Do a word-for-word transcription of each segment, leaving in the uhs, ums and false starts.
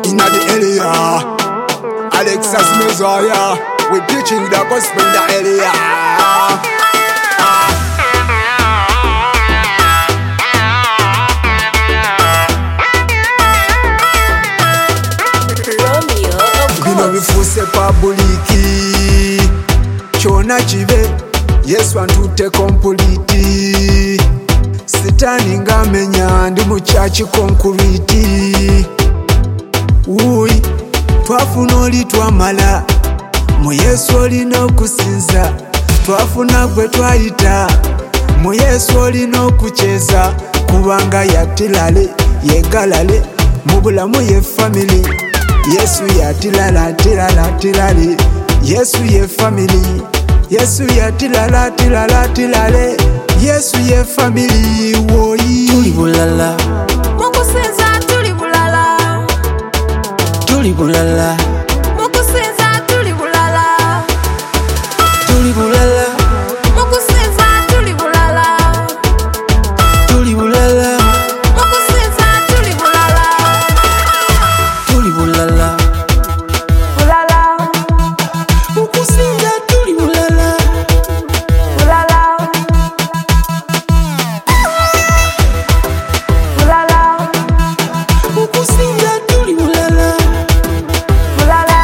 in the area. Alexas Messiah, we preaching the gospel in the area. Bino bifuse publiki, chona chive, Yesu antute complete. Sitani ngamenya ndi muchachi konkuriti. Uyi, twafuna oli twamala, mu Yesu olina okusinza. Twafuna gwe twayita, mu Yesu olina okucheza. Kubanga yatilale, yegalale, mu bulamu ye family. Yesu yatilala, tilala, tilale. Yesu ye family. Yesu yatilala, tilala, tilale. Yesu ye family. Woyi tuli bulala, mukusinza tuli bulala, tuli bulala, mukusinza tuli bulala, tuli bulala, mukusinza tuli bulala, tuli bulala, mukusinza tuli bulala, tuli bulala, bulala, mukusinza tuli bulala, bulala, bulala, mukusinza tuli bulala, bulala.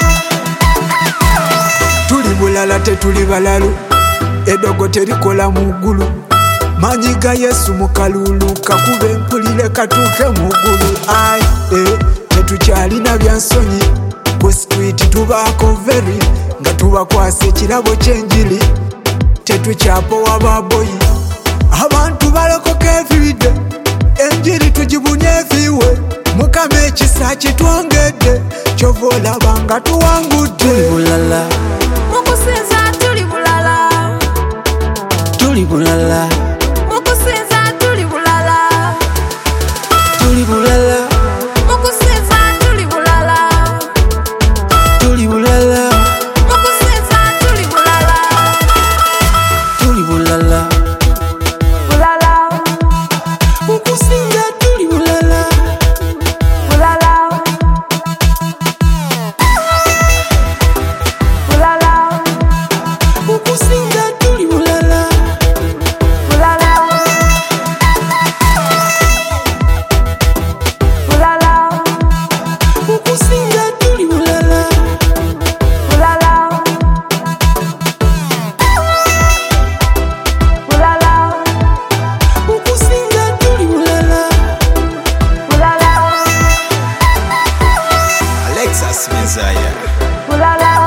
tuli bulala tetuli balalu, edogo terikola mugulu. Manyi ga Yesu mukalulu, kakube mpulire katuke mugulu. Ai, eh, tetukyalina byansonyi, ku street tubaako very, nga tubakwasa ekirabo ky'enjiri. Tetukyapowa baboyi, abantu balokoka everyday, enjiri tugibunye eviwe. Mukama ekisa kitwongedde, kyova olaba nga tuli tuwangudde. bulala, Mukusinza tuli bulala, tuli bulala, mukusinza tuli bulala, tuli bulala, mukusinza tuli bulala, tuli bulala, mukusinza tuli bulala, tuli bulala, bulala, mukusinza tuli bulala, bulala, bulala, mukusinza tuli bulala, bulala, bulala, mukusinza tuli bulala, bulala, bulala, mukusinza tuli bulala. bulala, Alexas Messiah. bulala.